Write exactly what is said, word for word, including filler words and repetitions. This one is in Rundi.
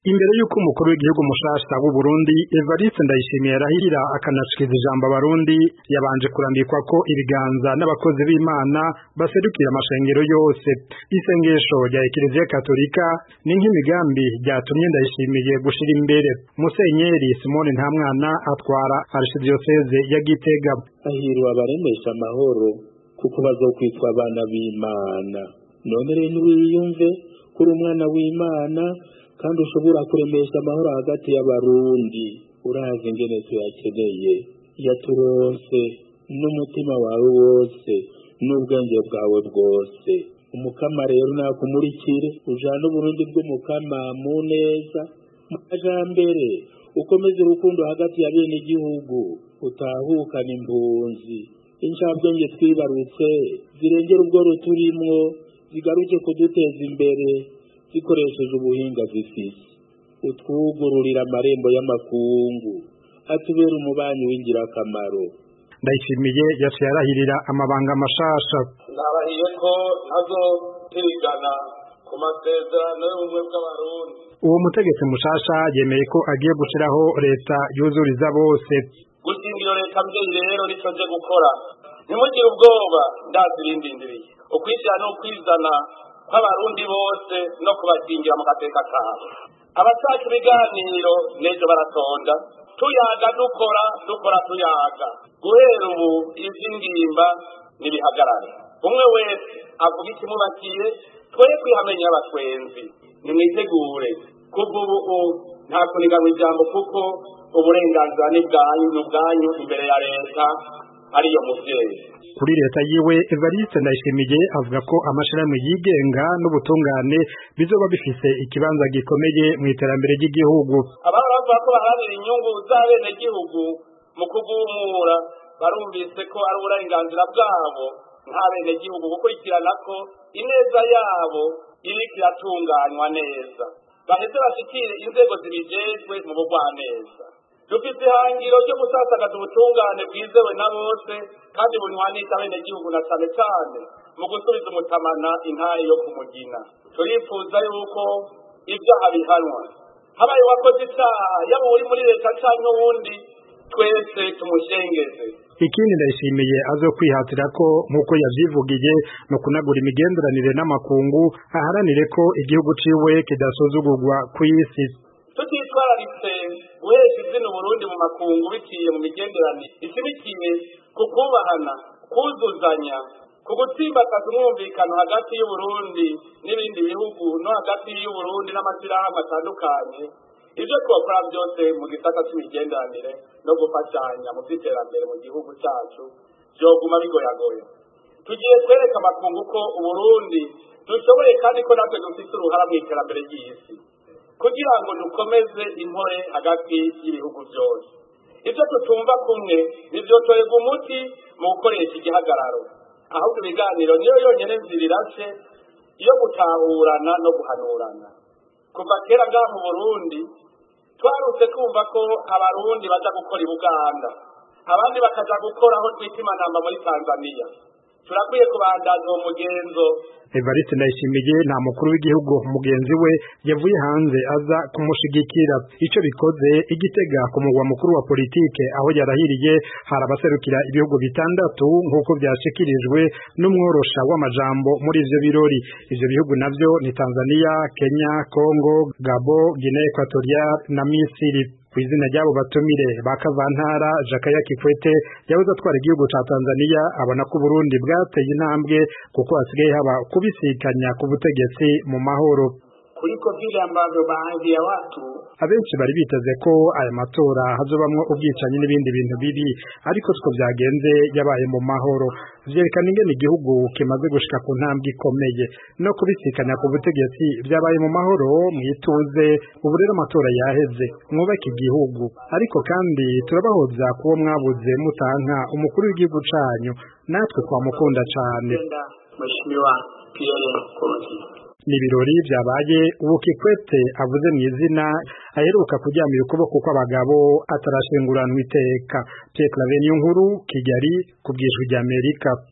Imbere yuko umukuru w'igihugu mushasha w'u Burundi Evariste Ndayishimiye arahirira akanashikiriza ijambo abarundi, yabanje kurambikwa ko ibiganza n'abakozi b'Imana baserukira amashengero yose. Isengesho rya Eklezia Katolika ni nk'imigambi ryatumye Ndayishimiye gushira imbere. Musenyeri Simone Ntamwana atwara Archdiocese ya Gitega. Ahirwa abaremesha amahoro kuko bazokwitwa abana b'Imana. None rero wiyumve kuri umwana w'Imana kandi ushobora kuremesha amahoro hagati y'abarundi. Urazi ingene tuyakeneye, yaturonse n'umutima wawe wose n'ubwenge bwawe bwose. Umukama rero nakumurikire ujana uburundi bw'umukama mu neza mu majambere, ukomeze urukundo hagati ya bene igihugu, utahukana impunzi, incabwenge twibarutse zirengera ubwo ruturimwo, zigaruke kuduteza imbere zikoresheje ubuhinga zifise. Utwugururira amarembo y'amakungu, atubera umubanyi w'ingirakamaro. Ndayishimiye yaciye arahirira amabanga mashasha. Narahiye ko ntazotirigana ku masezerano y'ubumwe bw'abarundi. Uwo mutegetsi mushasha yemeye ko agiye gushiraho leta yuzuriza bose. Gushingiro leta mbyeyi rero nico nje gukora. Ntimugire ubwoba, ndazirindindiriye. Ukwishyira no kwizana kw'abarundi bose no kubakingira mu gateka kabo. Abashaka ibiganiro nejo baratonda, tuyaga dukora dukora tuyaga. Guhera ubu izingimba nibihagarare. Umwe wese avuga ikimubakiye, twoye kwihamenya abatwenzi. Nimwitegure kuva ubu nta kunigana ijambo kuko uburenganzira ni bwanyu n'ubwanyu imbere ya leta ariyo muvyeyi. Kuri leta yiwe Evariste Ndayishimiye avuga ko amashirahamwe yigenga n'ubutungane bizoba bifise ikibanza gikomeye mu iterambere ry'igihugu. Abahora bavuga ko baharanira inyungu z'abenegihugu mu kugumura barumvise ko ari uburenganzira bwabo nk'abenegihugu gukurikirana ko ineza yabo iriko iratunganywa neza, baheze bashikire inzego zibijejwe mu bugwaneza. Dufise ihangiro ryo gusasagaza ubutungane bwizewe na bose kandi bunywanisha abenegihugu na cane cane mu gusubiza umutamana intahe yo kumugina. Turifuza yuko ivyaha bihanwa, habaye uwakoze icaha yaba uri muri leta canke uwundi, twese tumushengeze. Ikindi Ndayishimiye azokwihatira ko nkuko yavyivugiye no kunagura imigenderanire n'amakungu, aharanire ko igihugu ciwe kidasuzugurwa kw'isi. Tutitwararitse guhesha izina Burundi mu makungu biciye mu migenderanire, ishimikiye ku kubahana, kuzuzanya, ku gutsimbataza umwumvikano hagati y'Uburundi n'ibindi bihugu no hagati y'Uburundi n'amashirahamwe atandukanye. Ivyo twokora byose mu gisata c'imigenderanire no gufashanya mu vy'iterambere mu gihugu cacu vyoguma bigoyagoye. Tugiye kwereka amakungu ko Uburundi dushoboye kandi ko natwe dufise uruhara mu iterambere ry'isi, kugira ngo dukomeze intore hagati y'ibihugu vyose. Ivyo tutumva kumwe nivyotorerwa umuti mu gukoresha igihagararo, ahubwo ibiganiro niyo yonyene nzira irashe iyo gutahurana no guhanurana. Kuva kera ngaha mu Burundi twarutse kumva ko abarundi baja gukora i Buganda, abandi bakaja gukora aho twita Imanamba muri Tanzania. Turakwiye kubandaza uwo mugenzo. Evariste Ndayishimiye nta mukuru w'igihugu mugenzi we yavuye hanze aza kumushigikira. Ico bikoze Igitega ku mugwa mukuru wa politike aho yarahiriye hari abaserukira ibihugu bitandatu nk'uko vyashikirijwe n'umworosha w'amajambo muri ivyo birori. Ivyo bihugu navyo ni Tanzania, Kenya, Congo, Gabon, Guinea Equatoriale na Misiri. Kw'izina ryabo batumire bakavantara Jakaya Kikwete yahoze atwara igihugu ca Tanzania abona ko Burundi bwateye intambwe kuko hasigaye haba kubisikanya ku butegetsi mu mahoro. Kuliko vile ambavyo baadhi ya watu abenshi bari biteze ko aya matora hazobamwo ubwicanyi n'ibindi bintu bibi, ariko siko vyagenze, yabaye mu mahoro. Vyerekana ingene igihugu kimaze gushika ku ntambwe ikomeye no kubisikanya ku butegetsi vyabaye mu mahoro mwituze. Ubu rero amatora yaheze, mwubake igihugu, ariko kandi turabahoza kuwo mwabuze mutanka umukuru w'igihugu canyu, natwe twamukunda cane. Mheshimiwa Pierre Nkurunziza. Ni ibirori vyabaye ubu Kikwete avuze mu izina aheruka kuryamira ukuboko kw'abagabo atarashinguranwa iteka. Pierre Claver Niyonkuru, Kigali, ku bw'Ijwi ry'Amerika.